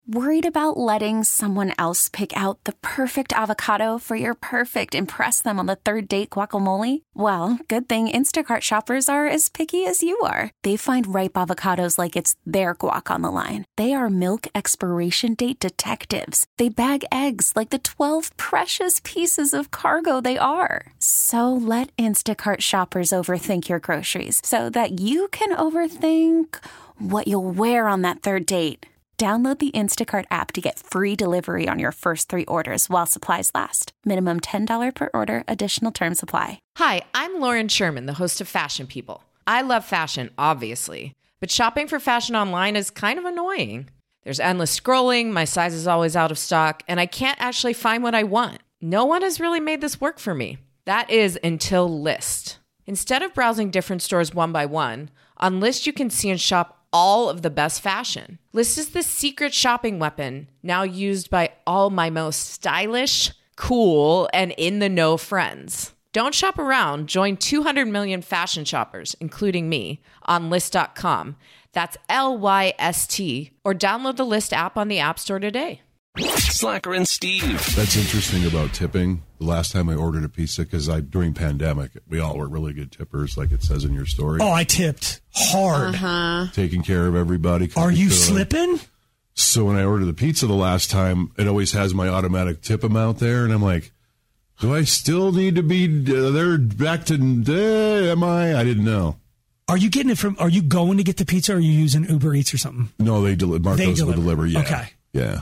Worried about letting someone else pick out the perfect avocado for your perfect impress them on the third date guacamole? Well, good thing Instacart shoppers are as picky as you are. They find ripe avocados like it's their guac on the line. They are milk expiration date detectives. They bag eggs like the 12 precious pieces of cargo they are. So let Instacart shoppers overthink your groceries so that you can overthink what you'll wear on that third date. Download the Instacart app to get free delivery on your first 3 orders while supplies last. Minimum $10 per order. Additional terms apply. Hi, I'm Lauren Sherman, the host of Fashion People. I love fashion, obviously, but shopping for fashion online is kind of annoying. There's endless scrolling, my size is always out of stock, and I can't actually find what I want. No one has really made this work for me. That is until Lyst. Instead of browsing different stores one by one, on Lyst you can see and shop all of the best fashion. Lyst is the secret shopping weapon now used by all my most stylish, cool, and in-the-know friends. Don't shop around. Join 200 million fashion shoppers, including me, on Lyst.com. That's Lyst, or download the Lyst app on the App Store today. Slacker and Steve. That's interesting about tipping. The last time I ordered a pizza, because during pandemic, we all were really good tippers, like it says in your story. Oh, I tipped hard. Taking care of everybody. Are you slipping? So when I ordered the pizza the last time, it always has my automatic tip amount there, and I'm like, do I still need to be there back to, am I? I didn't know. Are you getting it from, are you going to get the pizza, or are you using Uber Eats or something? No, Marcos will deliver, yeah. Okay. Yeah.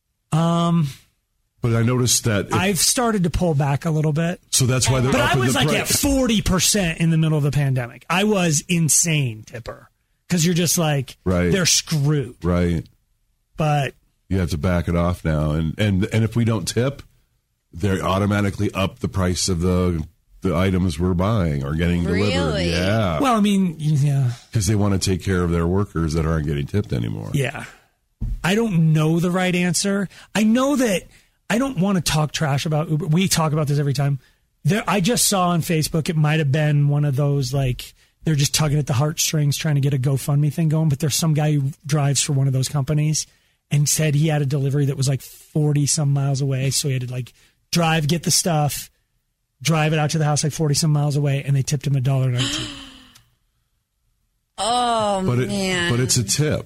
But I noticed that I've started to pull back a little bit. So that's why they're But upping I was the like price. at 40% in the middle of the pandemic. I was insane tipper because you're just like, they're screwed. Right. But you have to back it off now, and if we don't tip, they automatically up the price of the items we're buying or getting delivered. Yeah. Well, I mean, yeah. Because they want to take care of their workers that aren't getting tipped anymore. Yeah. I don't know the right answer. I know that I don't want to talk trash about Uber. We talk about this every time. I just saw on Facebook, it might have been one of those, like, they're just tugging at the heartstrings trying to get a GoFundMe thing going. But there's some guy who drives for one of those companies and said he had a delivery that was like 40 some miles away. So he had to like drive, get the stuff, drive it out to the house like 40 some miles away, and they tipped him $1.19. Oh, man. But it's a tip.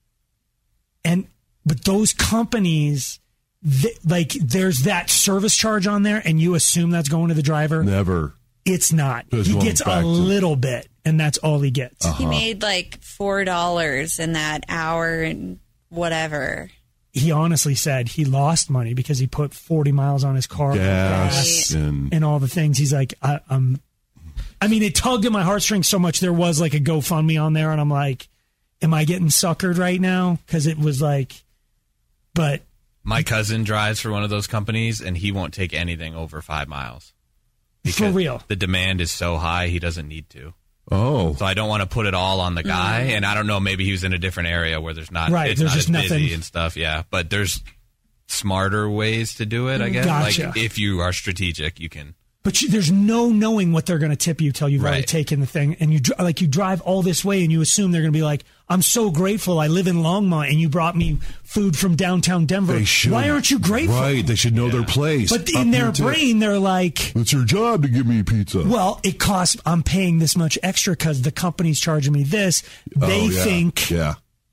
But those companies, there's that service charge on there, and you assume that's going to the driver. Never. It's not. He gets a little bit, and that's all he gets. He made like $4 in that hour and whatever. He honestly said he lost money because he put 40 miles on his car, gas and all the things. He's like, I mean, it tugged at my heartstrings so much. There was like a GoFundMe on there, and I'm like, am I getting suckered right now? Because it was like, but my cousin drives for one of those companies, and he won't take anything over 5 miles. For real. The demand is so high, he doesn't need to. Oh. So I don't want to put it all on the guy, and I don't know, maybe he was in a different area where there's not, right, it's there's not just as nothing. busy and stuff, yeah. But there's smarter ways to do it, I guess. Gotcha. Like, if you are strategic, you can. But there's no knowing what they're going to tip you till you've already taken the thing. And you drive all this way and you assume they're going to be like, I'm so grateful I live in Longmont and you brought me food from downtown Denver. They should. Why aren't you grateful? Right. They should know their place. But in their brain, they're like, it's your job to give me pizza. Well, it costs, I'm paying this much extra because the company's charging me this. They think that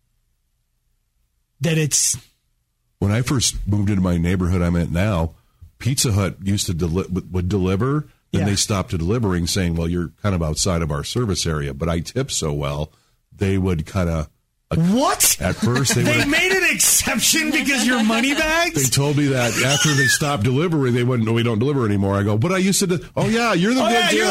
it's. When I first moved into my neighborhood I'm at now, Pizza Hut used to would deliver, then they stopped delivering, saying, well, you're kind of outside of our service area. But I tip so well, they would kind of... What? At first, they made an exception because you're money bags? They told me that after they stopped delivering, they wouldn't. No, we don't deliver anymore. I go, but I used to. Oh yeah, you're the good you're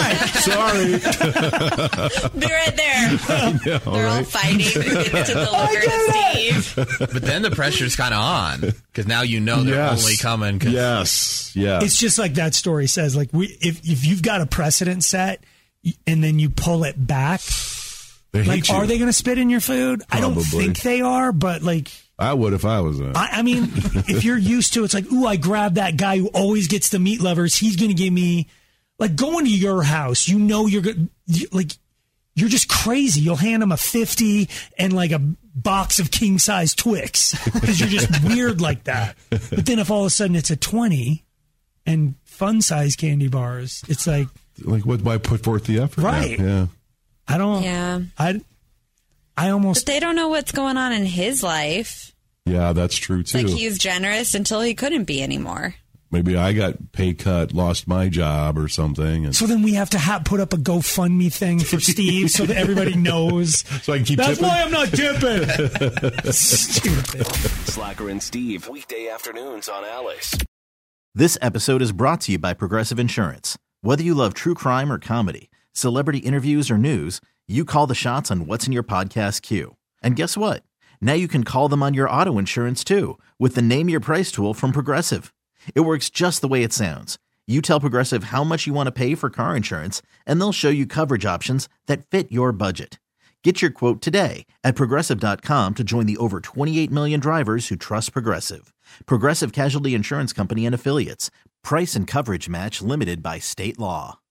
that guy. Sorry, they're right there. They're all fighting to deliver to Steve. But then the pressure's kind of on because now you know they're only coming. Yes. It's just like that story says. Like if you've got a precedent set and then you pull it back. Like, are they going to spit in your food? Probably. I don't think they are, but like... I would if I was in. I mean, if you're used to it's like, ooh, I grabbed that guy who always gets the meat lovers. He's going to give me... Like, going to your house, you know you're good... Like, you're just crazy. You'll hand them a 50 and like a box of king size Twix because you're just weird like that. But then if all of a sudden it's a 20 and fun size candy bars, it's like why put forth the effort? Right. Yeah. I don't. Yeah. I almost. But they don't know what's going on in his life. Yeah, that's true too. Like he's generous until he couldn't be anymore. Maybe I got pay cut, lost my job or something. And so then we have to put up a GoFundMe thing for Steve so that everybody knows. So I can keep That's tipping? why I'm not tipping. Stupid. Slacker and Steve, weekday afternoons on Alice. This episode is brought to you by Progressive Insurance. Whether you love true crime or comedy, celebrity interviews or news, you call the shots on what's in your podcast queue. And guess what? Now you can call them on your auto insurance too with the Name Your Price tool from Progressive. It works just the way it sounds. You tell Progressive how much you want to pay for car insurance, and they'll show you coverage options that fit your budget. Get your quote today at Progressive.com to join the over 28 million drivers who trust Progressive. Progressive Casualty Insurance Company and Affiliates. Price and coverage match limited by state law.